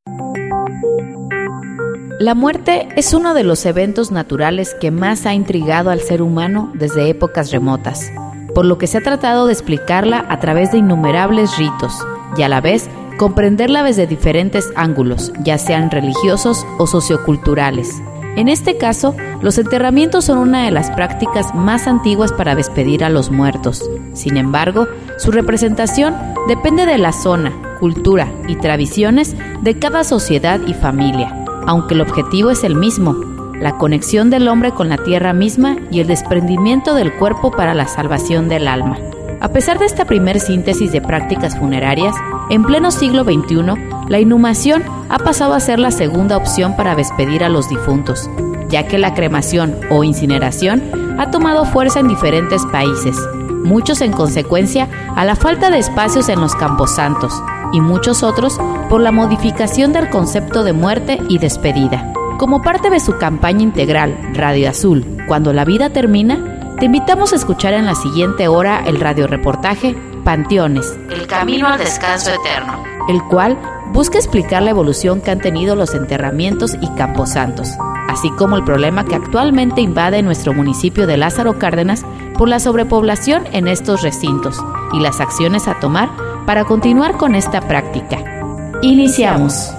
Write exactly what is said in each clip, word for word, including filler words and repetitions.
La muerte es uno de los eventos naturales que más ha intrigado al ser humano desde épocas remotas, por lo que se ha tratado de explicarla a través de innumerables ritos y a la vez comprenderla desde diferentes ángulos, ya sean religiosos o socioculturales. En este caso, los enterramientos son una de las prácticas más antiguas para despedir a los muertos. Sin embargo, su representación depende de la zona, cultura y tradiciones de cada sociedad y familia, aunque el objetivo es el mismo: la conexión del hombre con la tierra misma y el desprendimiento del cuerpo para la salvación del alma. A pesar de esta primer síntesis de prácticas funerarias, en pleno siglo veintiuno, la inhumación ha pasado a ser la segunda opción para despedir a los difuntos, ya que la cremación o incineración ha tomado fuerza en diferentes países, muchos en consecuencia a la falta de espacios en los camposantos, y muchos otros por la modificación del concepto de muerte y despedida. Como parte de su campaña integral Radio Azul, Cuando la vida termina, te invitamos a escuchar en la siguiente hora el radioreportaje Panteones, el camino al descanso eterno, el cual busca explicar la evolución que han tenido los enterramientos y camposantos, así como el problema que actualmente invade nuestro municipio de Lázaro Cárdenas por la sobrepoblación en estos recintos y las acciones a tomar para continuar con esta práctica. Iniciamos.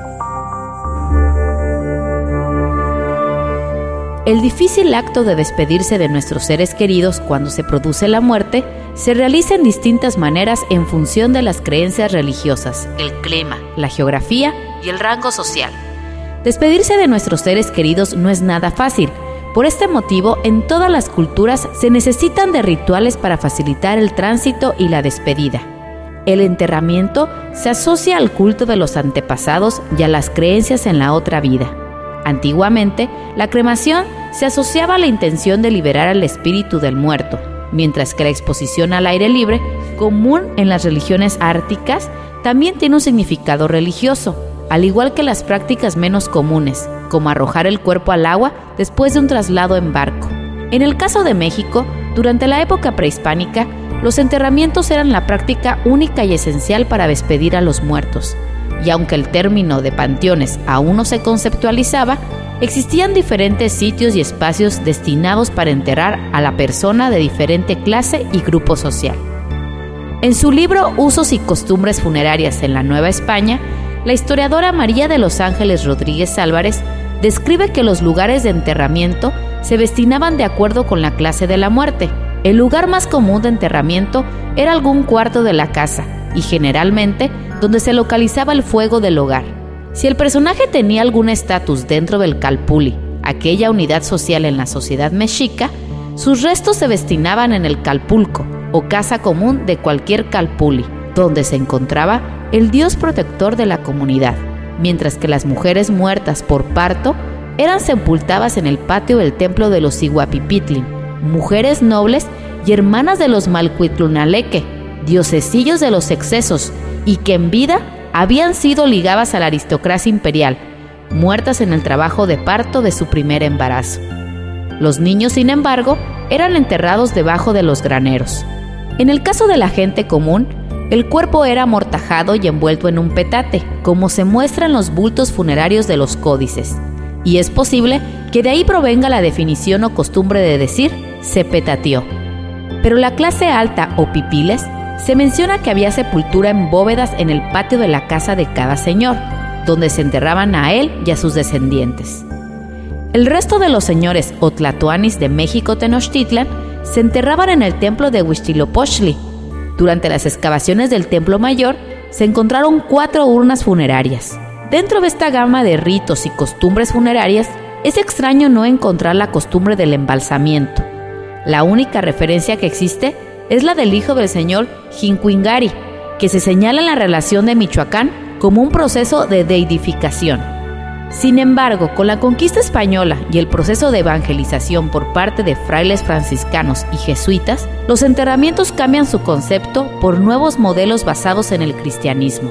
El difícil acto de despedirse de nuestros seres queridos cuando se produce la muerte se realiza en distintas maneras en función de las creencias religiosas, el clima, la geografía y el rango social. Despedirse de nuestros seres queridos no es nada fácil. Por este motivo, en todas las culturas se necesitan de rituales para facilitar el tránsito y la despedida. El enterramiento se asocia al culto de los antepasados y a las creencias en la otra vida. Antiguamente, la cremación se asociaba a la intención de liberar al espíritu del muerto, mientras que la exposición al aire libre, común en las religiones árticas, también tiene un significado religioso, al igual que las prácticas menos comunes, como arrojar el cuerpo al agua después de un traslado en barco. En el caso de México, durante la época prehispánica, los enterramientos eran la práctica única y esencial para despedir a los muertos, y aunque el término de panteones aún no se conceptualizaba, existían diferentes sitios y espacios destinados para enterrar a la persona de diferente clase y grupo social. En su libro Usos y costumbres funerarias en la Nueva España, la historiadora María de los Ángeles Rodríguez Álvarez describe que los lugares de enterramiento se destinaban de acuerdo con la clase de la muerte. El lugar más común de enterramiento era algún cuarto de la casa y generalmente donde se localizaba el fuego del hogar. Si el personaje tenía algún estatus dentro del calpulli, aquella unidad social en la sociedad mexica, sus restos se destinaban en el calpulco o casa común de cualquier calpulli, donde se encontraba el dios protector de la comunidad, mientras que las mujeres muertas por parto eran sepultadas en el patio del templo de los Iguapipitlin, mujeres nobles y hermanas de los Malcuitlunaleque, diosesillos de los excesos, y que en vida habían sido ligadas a la aristocracia imperial, muertas en el trabajo de parto de su primer embarazo. Los niños, sin embargo, eran enterrados debajo de los graneros. En el caso de la gente común, el cuerpo era amortajado y envuelto en un petate, como se muestra en los bultos funerarios de los códices, y es posible que de ahí provenga la definición o costumbre de decir se petateó. Pero la clase alta o pipiles, se menciona que había sepultura en bóvedas en el patio de la casa de cada señor, donde se enterraban a él y a sus descendientes. El resto de los señores o tlatoanis de México Tenochtitlan se enterraban en el templo de Huitzilopochtli. Durante las excavaciones del Templo Mayor se encontraron cuatro urnas funerarias. Dentro de esta gama de ritos y costumbres funerarias, es extraño no encontrar la costumbre del embalsamiento. La única referencia que existe es la del hijo del señor Jincuingari, que se señala en la relación de Michoacán como un proceso de deidificación. Sin embargo, con la conquista española y el proceso de evangelización por parte de frailes franciscanos y jesuitas, los enterramientos cambian su concepto por nuevos modelos basados en el cristianismo.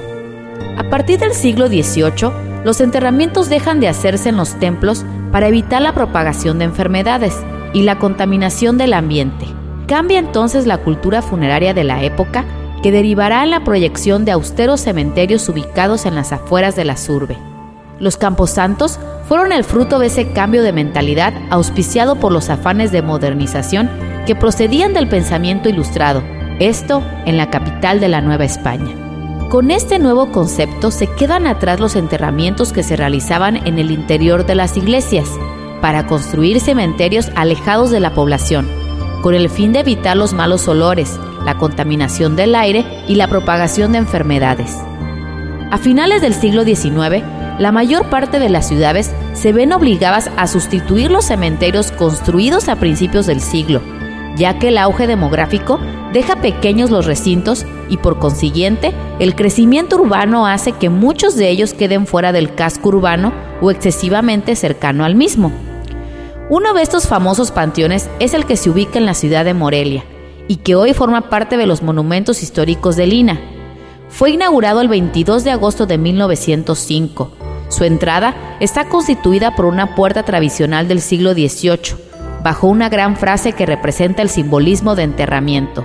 A partir del siglo dieciocho, los enterramientos dejan de hacerse en los templos para evitar la propagación de enfermedades y la contaminación del ambiente. Cambia entonces la cultura funeraria de la época, que derivará en la proyección de austeros cementerios ubicados en las afueras de la urbe. Los camposantos fueron el fruto de ese cambio de mentalidad auspiciado por los afanes de modernización que procedían del pensamiento ilustrado, esto en la capital de la Nueva España. Con este nuevo concepto se quedan atrás los enterramientos que se realizaban en el interior de las iglesias, para construir cementerios alejados de la población, con el fin de evitar los malos olores, la contaminación del aire y la propagación de enfermedades. A finales del siglo diecinueve, la mayor parte de las ciudades se ven obligadas a sustituir los cementerios construidos a principios del siglo, ya que el auge demográfico deja pequeños los recintos y por consiguiente el crecimiento urbano hace que muchos de ellos queden fuera del casco urbano o excesivamente cercano al mismo. Uno de estos famosos panteones es el que se ubica en la ciudad de Morelia y que hoy forma parte de los monumentos históricos de Lina. Fue inaugurado el veintidós de agosto de mil novecientos cinco. Su entrada está constituida por una puerta tradicional del siglo dieciocho, bajo una gran frase que representa el simbolismo de enterramiento.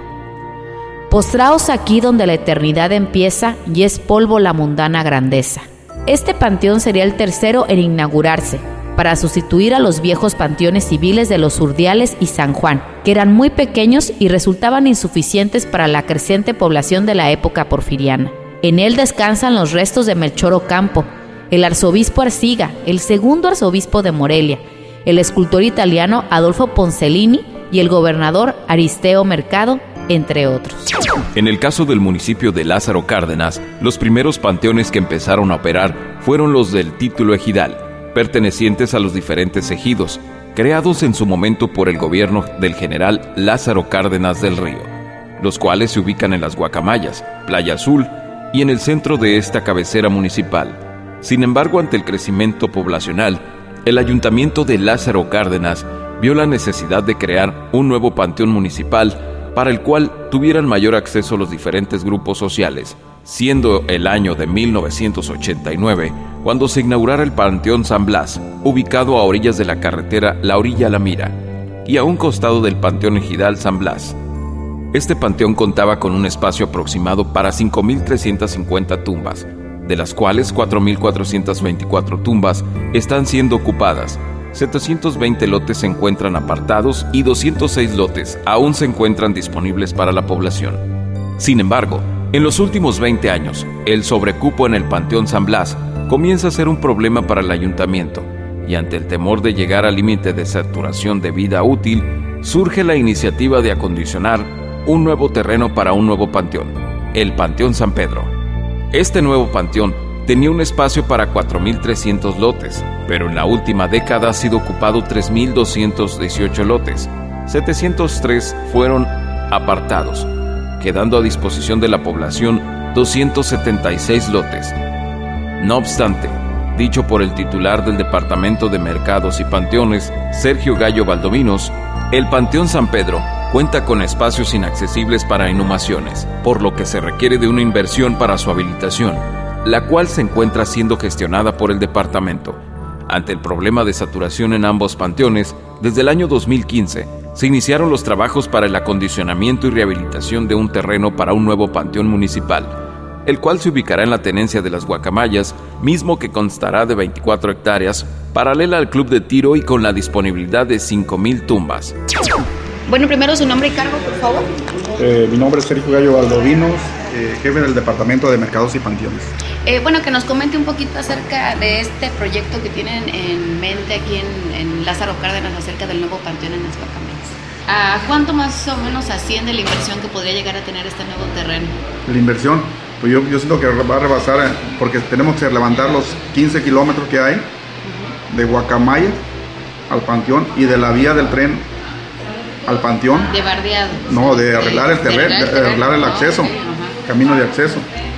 Postraos aquí donde la eternidad empieza y es polvo la mundana grandeza. Este panteón sería el tercero en inaugurarse, para sustituir a los viejos panteones civiles de los Urdiales y San Juan, que eran muy pequeños y resultaban insuficientes para la creciente población de la época porfiriana. En él descansan los restos de Melchor Ocampo, el arzobispo Arciga, el segundo arzobispo de Morelia, el escultor italiano Adolfo Poncelini y el gobernador Aristeo Mercado, entre otros. En el caso del municipio de Lázaro Cárdenas, los primeros panteones que empezaron a operar fueron los del título ejidal, pertenecientes a los diferentes ejidos, creados en su momento por el gobierno del general Lázaro Cárdenas del Río, los cuales se ubican en las Guacamayas, Playa Azul y en el centro de esta cabecera municipal. Sin embargo, ante el crecimiento poblacional, el ayuntamiento de Lázaro Cárdenas vio la necesidad de crear un nuevo panteón municipal para el cual tuvieran mayor acceso los diferentes grupos sociales, siendo el año de mil novecientos ochenta y nueve cuando se inaugurara el Panteón San Blas, ubicado a orillas de la carretera La Orilla-La Mira, y a un costado del Panteón Ejidal San Blas. Este panteón contaba con un espacio aproximado para cinco mil trescientas cincuenta tumbas, de las cuales cuatro mil cuatrocientas veinticuatro tumbas están siendo ocupadas, setecientos veinte lotes se encuentran apartados y doscientos seis lotes aún se encuentran disponibles para la población. Sin embargo, en los últimos veinte años, el sobrecupo en el Panteón San Blas comienza a ser un problema para el ayuntamiento, y ante el temor de llegar al límite de saturación de vida útil, surge la iniciativa de acondicionar un nuevo terreno para un nuevo panteón, el Panteón San Pedro. Este nuevo panteón tenía un espacio para cuatro mil trescientos lotes, pero en la última década ha sido ocupado tres mil doscientos dieciocho lotes, setecientos tres fueron apartados, quedando a disposición de la población doscientos setenta y seis lotes. No obstante, dicho por el titular del Departamento de Mercados y Panteones, Sergio Gallo Valdovinos, el Panteón San Pedro cuenta con espacios inaccesibles para inhumaciones, por lo que se requiere de una inversión para su habilitación, la cual se encuentra siendo gestionada por el departamento. Ante el problema de saturación en ambos panteones, desde el año dos mil quince, se iniciaron los trabajos para el acondicionamiento y rehabilitación de un terreno para un nuevo panteón municipal, el cual se ubicará en la tenencia de las Guacamayas, mismo que constará de veinticuatro hectáreas, paralela al club de tiro y con la disponibilidad de cinco mil tumbas. Bueno, primero su nombre y cargo, por favor. Eh, mi nombre es Sergio Gallo Valdovinos, eh, jefe del Departamento de Mercados y Panteones. Eh, bueno, que nos comente un poquito acerca de este proyecto que tienen en mente aquí en, en Lázaro Cárdenas acerca del nuevo panteón en las Guacamayas. ¿A cuánto más o menos asciende la inversión que podría llegar a tener este nuevo terreno? La inversión, pues yo, yo siento que va a rebasar, porque tenemos que levantar los quince kilómetros que hay uh-huh. de Guacamaya al panteón y de la vía del tren al panteón. ¿De bardeado? No, de arreglar el terreno, de arreglar el acceso, okay, uh-huh. camino de acceso.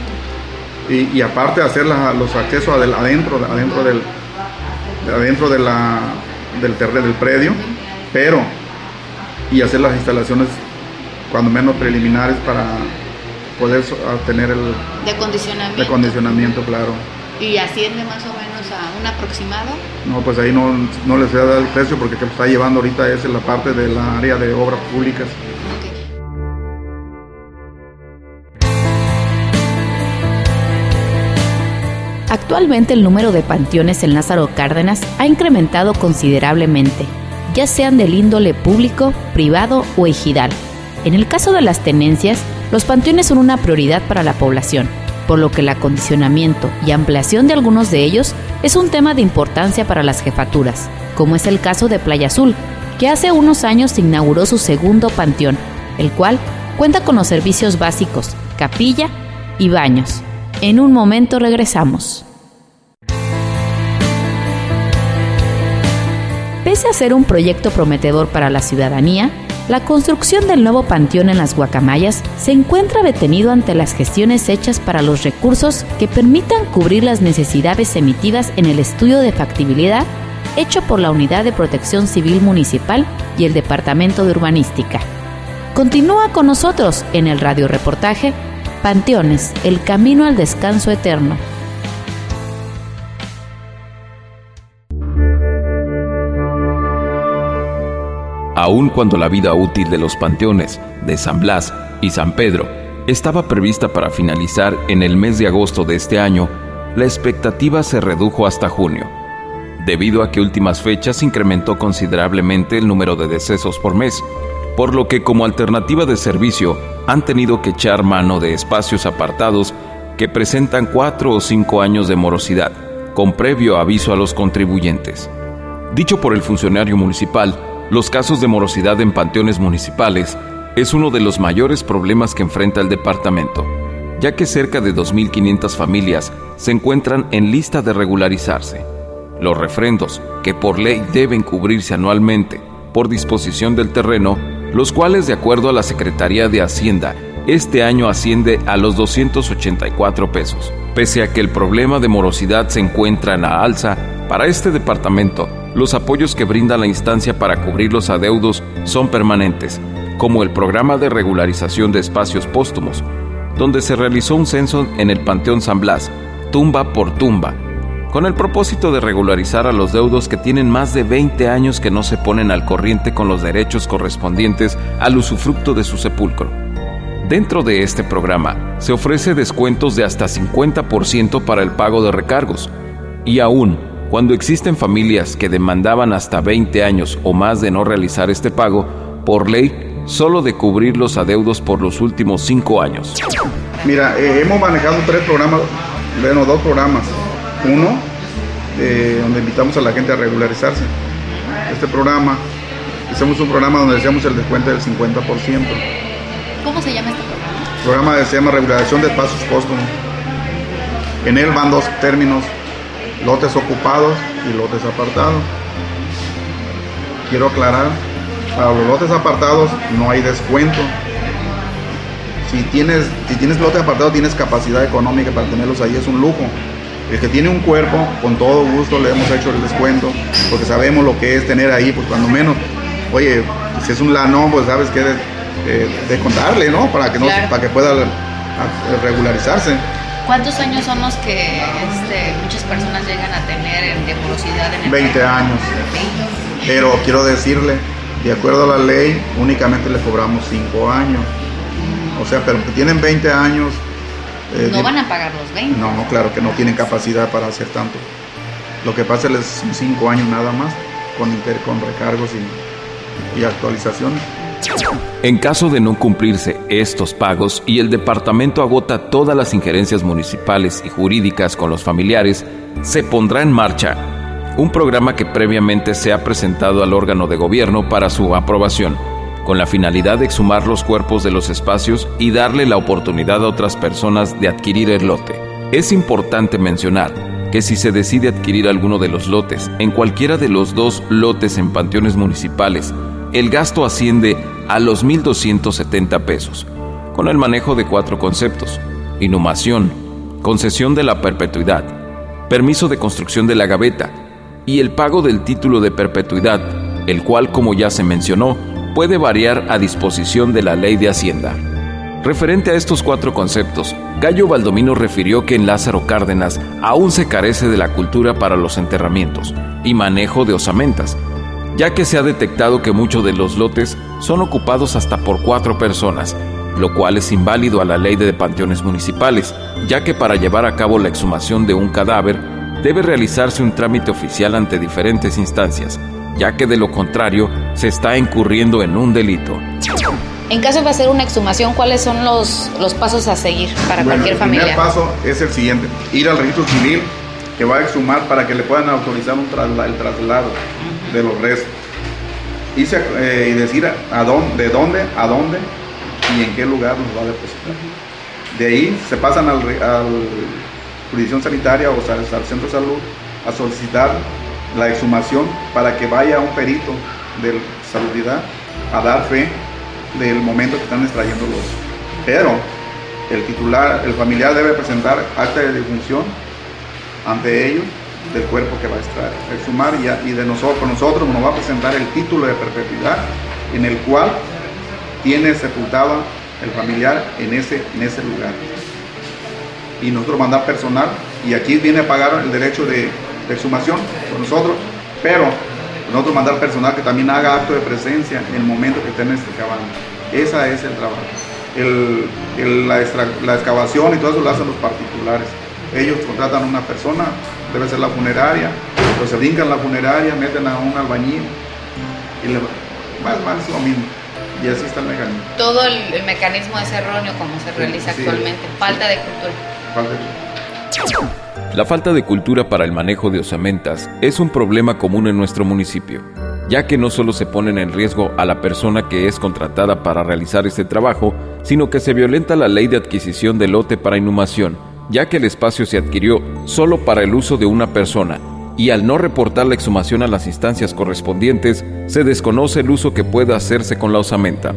Y, y aparte hacer la, los accesos adentro, adentro del, adentro de la, del terreno, del predio, uh-huh. pero y hacer las instalaciones cuando menos preliminares para poder tener el de acondicionamiento, de acondicionamiento, claro. ¿Y asciende más o menos a un aproximado? No, pues ahí no, no les voy a dar el precio porque que está llevando ahorita es la parte del área de obras públicas. Okay. Actualmente el número de panteones en Lázaro Cárdenas ha incrementado considerablemente, ya sean del índole público, privado o ejidal. En el caso de las tenencias, los panteones son una prioridad para la población, por lo que el acondicionamiento y ampliación de algunos de ellos es un tema de importancia para las jefaturas, como es el caso de Playa Azul, que hace unos años inauguró su segundo panteón, el cual cuenta con los servicios básicos, capilla y baños. En un momento regresamos. Pese a ser un proyecto prometedor para la ciudadanía, la construcción del nuevo panteón en las Guacamayas se encuentra detenido ante las gestiones hechas para los recursos que permitan cubrir las necesidades emitidas en el estudio de factibilidad hecho por la Unidad de Protección Civil Municipal y el Departamento de Urbanística. Continúa con nosotros en el radioreportaje Panteones, el camino al descanso eterno. Aun cuando la vida útil de los panteones de San Blas y San Pedro estaba prevista para finalizar en el mes de agosto de este año, la expectativa se redujo hasta junio, debido a que últimas fechas incrementó considerablemente el número de decesos por mes, por lo que como alternativa de servicio han tenido que echar mano de espacios apartados que presentan cuatro o cinco años de morosidad, con previo aviso a los contribuyentes. Dicho por el funcionario municipal, los casos de morosidad en panteones municipales es uno de los mayores problemas que enfrenta el departamento, ya que cerca de dos mil quinientas familias se encuentran en lista de regularizarse. Los refrendos, que por ley deben cubrirse anualmente por disposición del terreno, los cuales, de acuerdo a la Secretaría de Hacienda, este año asciende a los doscientos ochenta y cuatro pesos. Pese a que el problema de morosidad se encuentra en la alza, para este departamento, los apoyos que brinda la instancia para cubrir los adeudos son permanentes, como el programa de regularización de espacios póstumos, donde se realizó un censo en el Panteón San Blas, tumba por tumba, con el propósito de regularizar a los deudos que tienen más de veinte años que no se ponen al corriente con los derechos correspondientes al usufructo de su sepulcro. Dentro de este programa se ofrece descuentos de hasta cincuenta por ciento para el pago de recargos, y aún cuando existen familias que demandaban hasta veinte años o más de no realizar este pago, por ley, solo de cubrir los adeudos por los últimos cinco años. Mira, eh, hemos manejado tres programas, bueno, dos programas. Uno, eh, donde invitamos a la gente a regularizarse. Este programa, hicimos un programa donde hacíamos el descuento del cincuenta por ciento. ¿Cómo se llama este programa? El programa se llama Regularización de Espacios Póstumos. En él van dos términos: lotes ocupados y lotes apartados. Quiero aclarar, para los lotes apartados no hay descuento. Si tienes, si tienes lotes apartados, tienes capacidad económica para tenerlos ahí, es un lujo. El que tiene un cuerpo, con todo gusto le hemos hecho el descuento, porque sabemos lo que es tener ahí, pues cuando menos, oye, si es un lanón, pues sabes que de, de, de contarle, ¿no? Para que, no, claro. para que pueda regularizarse. ¿Cuántos años son los que este, muchas personas llegan a tener de morosidad en el veinte país? Años. Pero quiero decirle, de acuerdo a la ley, únicamente le cobramos cinco años. O sea, pero que tienen veinte años... Eh, no van a pagar los veinte. No, claro que no tienen capacidad para hacer tanto. Lo que pasa es son cinco años nada más, con, inter, con recargos y, y actualizaciones. En caso de no cumplirse estos pagos y el departamento agota todas las injerencias municipales y jurídicas con los familiares, se pondrá en marcha un programa que previamente se ha presentado al órgano de gobierno para su aprobación, con la finalidad de exhumar los cuerpos de los espacios y darle la oportunidad a otras personas de adquirir el lote. Es importante mencionar que si se decide adquirir alguno de los lotes en cualquiera de los dos lotes en panteones municipales, el gasto asciende a los mil doscientos setenta pesos, con el manejo de cuatro conceptos: inhumación, concesión de la perpetuidad, permiso de construcción de la gaveta y el pago del título de perpetuidad, el cual, como ya se mencionó, puede variar a disposición de la Ley de Hacienda. Referente a estos cuatro conceptos, Gallo Baldomino refirió que en Lázaro Cárdenas aún se carece de la cultura para los enterramientos y manejo de osamentas, ya que se ha detectado que muchos de los lotes son ocupados hasta por cuatro personas lo cual es inválido a la ley de panteones municipales, ya que para llevar a cabo la exhumación de un cadáver debe realizarse un trámite oficial ante diferentes instancias, ya que de lo contrario se está incurriendo en un delito. En caso de hacer una exhumación, ¿cuáles son los, los pasos a seguir para bueno, cualquier familia? El primer paso es el siguiente: ir al registro civil que va a exhumar para que le puedan autorizar un trasla, el traslado uh-huh. de los restos. Y, se, eh, y decir a dónde, de dónde, a dónde y en qué lugar nos va a depositar. Uh-huh. De ahí se pasan al, al jurisdicción sanitaria o al, al centro de salud a solicitar la exhumación para que vaya un perito de salubridad a dar fe del momento que están extrayendo los. Pero el titular, el familiar debe presentar acta de defunción ante ellos del cuerpo que va a extraer, exhumar y, y de nosotros, nosotros nos va a presentar el título de perpetuidad en el cual tiene sepultado el familiar en ese, en ese lugar. Y nosotros mandar personal, y aquí viene a pagar el derecho de, de exhumación por nosotros, pero nosotros mandar personal que también haga acto de presencia en el momento que estén excavando. Ese es el trabajo. El, el, la, extra, la excavación y todo eso lo hacen los particulares. Ellos contratan a una persona, debe ser la funeraria, pero se brincan la funeraria, meten a un albañil y le más más lo mismo. Y así está el mecanismo. Todo el, el mecanismo es erróneo como se realiza sí, actualmente. Sí. Falta de cultura. Falta de cultura. La falta de cultura para el manejo de osamentas es un problema común en nuestro municipio, ya que no solo se pone en riesgo a la persona que es contratada para realizar este trabajo, sino que se violenta la ley de adquisición de lote para inhumación, ya que el espacio se adquirió solo para el uso de una persona, y al no reportar la exhumación a las instancias correspondientes, se desconoce el uso que pueda hacerse con la osamenta.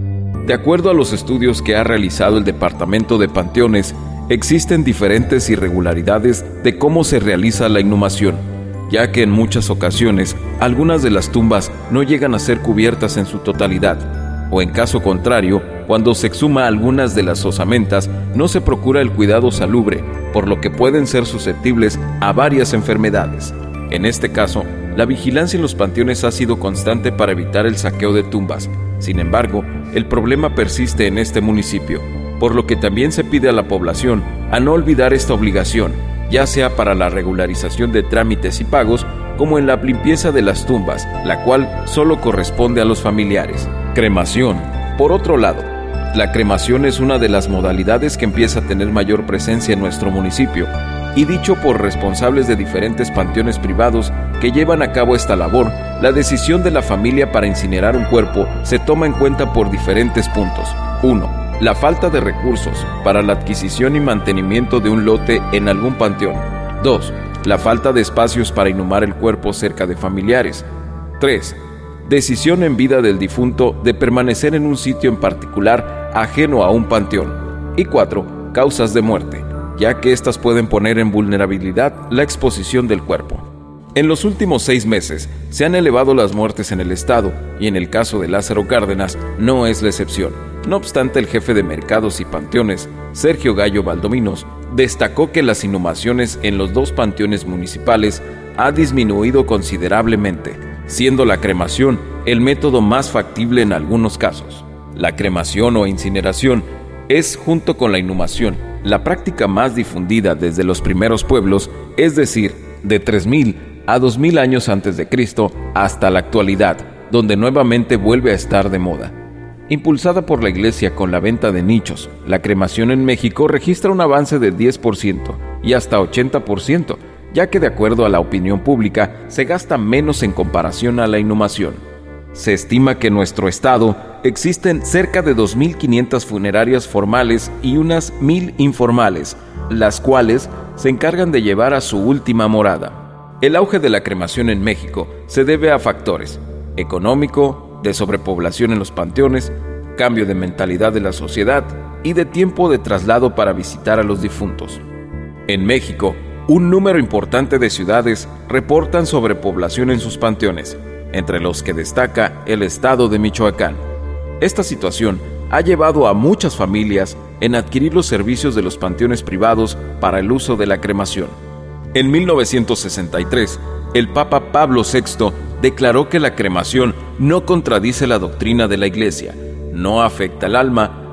De acuerdo a los estudios que ha realizado el Departamento de Panteones, existen diferentes irregularidades de cómo se realiza la inhumación, ya que en muchas ocasiones algunas de las tumbas no llegan a ser cubiertas en su totalidad, o en caso contrario, cuando se exhuma algunas de las osamentas no se procura el cuidado salubre, por lo que pueden ser susceptibles a varias enfermedades. En este caso, la vigilancia en los panteones ha sido constante para evitar el saqueo de tumbas. Sin embargo, el problema persiste en este municipio, por lo que también se pide a la población a no olvidar esta obligación, ya sea para la regularización de trámites y pagos, como en la limpieza de las tumbas, la cual solo corresponde a los familiares. Cremación. Por otro lado, la cremación es una de las modalidades que empieza a tener mayor presencia en nuestro municipio, y dicho por responsables de diferentes panteones privados que llevan a cabo esta labor, la decisión de la familia para incinerar un cuerpo se toma en cuenta por diferentes puntos. uno. La falta de recursos para la adquisición y mantenimiento de un lote en algún panteón. dos. La falta de espacios para inhumar el cuerpo cerca de familiares. tres. Decisión en vida del difunto de permanecer en un sitio en particular ajeno a un panteón. Y cuatro. Causas de muerte, ya que éstas pueden poner en vulnerabilidad la exposición del cuerpo. En los últimos seis meses se han elevado las muertes en el estado, y en el caso de Lázaro Cárdenas no es la excepción. No obstante, el jefe de mercados y panteones, Sergio Gallo Valdominos, destacó que las inhumaciones en los dos panteones municipales ha disminuido considerablemente, siendo la cremación el método más factible en algunos casos. La cremación o incineración es, junto con la inhumación, la práctica más difundida desde los primeros pueblos, es decir, de tres mil a dos mil años antes de Cristo hasta la actualidad, donde nuevamente vuelve a estar de moda. Impulsada por la Iglesia con la venta de nichos, la cremación en México registra un avance de diez por ciento y hasta ochenta por ciento, ya que de acuerdo a la opinión pública se gasta menos en comparación a la inhumación. Se estima que en nuestro estado existen cerca de dos mil quinientas funerarias formales y unas mil informales, las cuales se encargan de llevar a su última morada. El auge de la cremación en México se debe a factores económico, de sobrepoblación en los panteones, cambio de mentalidad de la sociedad y de tiempo de traslado para visitar a los difuntos. En México, un número importante de ciudades reportan sobrepoblación en sus panteones, entre los que destaca el estado de Michoacán. Esta situación ha llevado a muchas familias en adquirir los servicios de los panteones privados para el uso de la cremación. En mil novecientos sesenta y tres, el Papa Pablo sexto declaró que la cremación no contradice la doctrina de la Iglesia, no afecta al alma,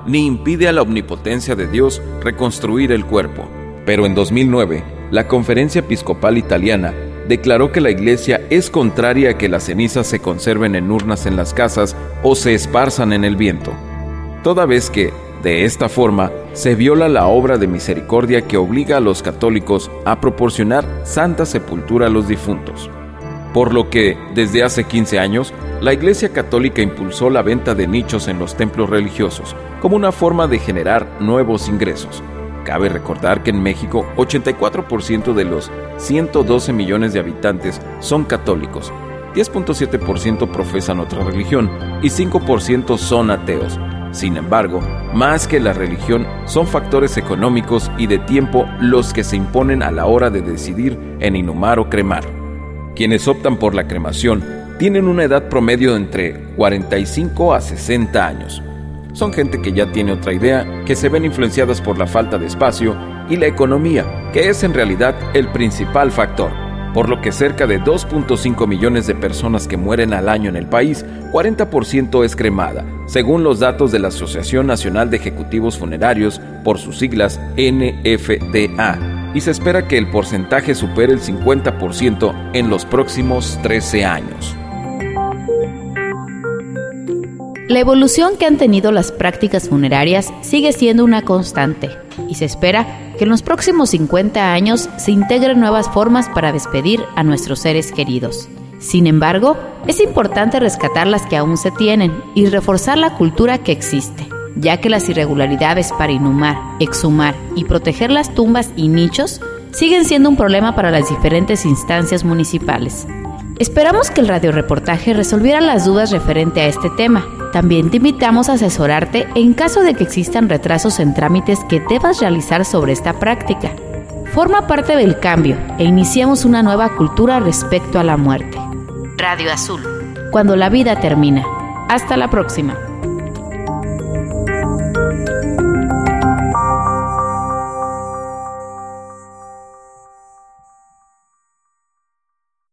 ni impide a la omnipotencia de Dios reconstruir el cuerpo. Pero en dos mil nueve, la Conferencia Episcopal Italiana declaró que la Iglesia es contraria a que las cenizas se conserven en urnas en las casas o se esparzan en el viento, toda vez que, de esta forma, se viola la obra de misericordia que obliga a los católicos a proporcionar santa sepultura a los difuntos. Por lo que, desde hace quince años, la Iglesia Católica impulsó la venta de nichos en los templos religiosos como una forma de generar nuevos ingresos. Cabe recordar que en México, ochenta y cuatro por ciento de los ciento doce millones de habitantes son católicos, diez punto siete por ciento profesan otra religión y cinco por ciento son ateos. Sin embargo, más que la religión, son factores económicos y de tiempo los que se imponen a la hora de decidir en inhumar o cremar. Quienes optan por la cremación tienen una edad promedio de entre cuarenta y cinco a sesenta años. Son gente que ya tiene otra idea, que se ven influenciadas por la falta de espacio y la economía, que es en realidad el principal factor. Por lo que cerca de dos punto cinco millones de personas que mueren al año en el país, cuarenta por ciento es cremada, según los datos de la Asociación Nacional de Ejecutivos Funerarios, por sus siglas N F D A, y se espera que el porcentaje supere el cincuenta por ciento en los próximos trece años. La evolución que han tenido las prácticas funerarias sigue siendo una constante y se espera que en los próximos cincuenta años se integren nuevas formas para despedir a nuestros seres queridos. Sin embargo, es importante rescatar las que aún se tienen y reforzar la cultura que existe, ya que las irregularidades para inhumar, exhumar y proteger las tumbas y nichos siguen siendo un problema para las diferentes instancias municipales. Esperamos que el radioreportaje resolviera las dudas referente a este tema. También te invitamos a asesorarte en caso de que existan retrasos en trámites que debas realizar sobre esta práctica. Forma parte del cambio e iniciamos una nueva cultura respecto a la muerte. Radio Azul, cuando la vida termina. Hasta la próxima.